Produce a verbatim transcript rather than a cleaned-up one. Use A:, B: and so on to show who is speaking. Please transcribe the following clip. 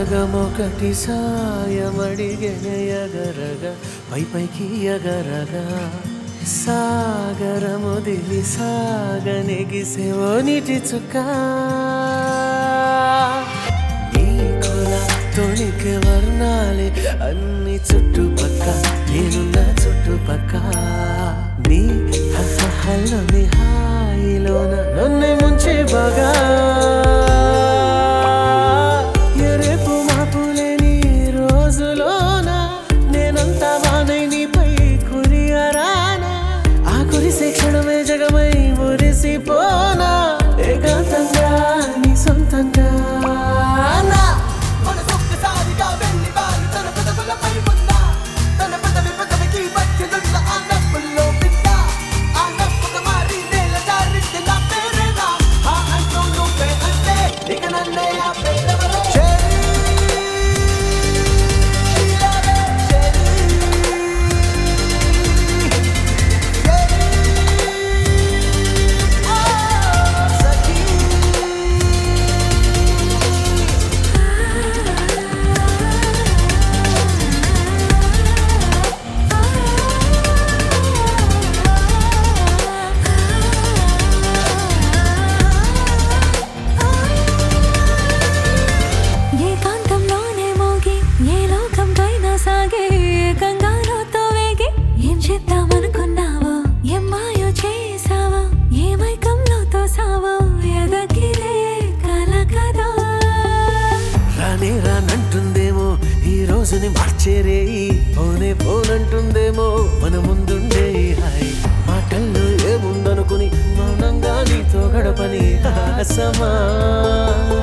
A: సగమొకటి సాయమడిగెనే ఎగరగా పై పైకి ఎగరగా సాగరముదిలి సాగనెగిసెవో నీటి చుక్క నీ కుల తొణికి వర్ణాలే అన్ని చుట్టుపక్క నేనున్న చుట్టుపక్క నీ హల్లోని హాయిలోన నన్ను ముంచే బాగా ఎరేపు మాపులేని రోజులోన నేనంతా వానై నీపై కురియరానా ఆ కురిసే క్షణమే జగమై మురిసిపోనా ఏకాంతంగా నీ సొంతంగా రానంటుందేమో ఈ రోజుని మార్చేరే పోనే పోనంటుందేమో మన ముందుండే హాయ్ మాటల్లో ఏముందనుకుని మౌనంగా నీతో గడపని ఆసమా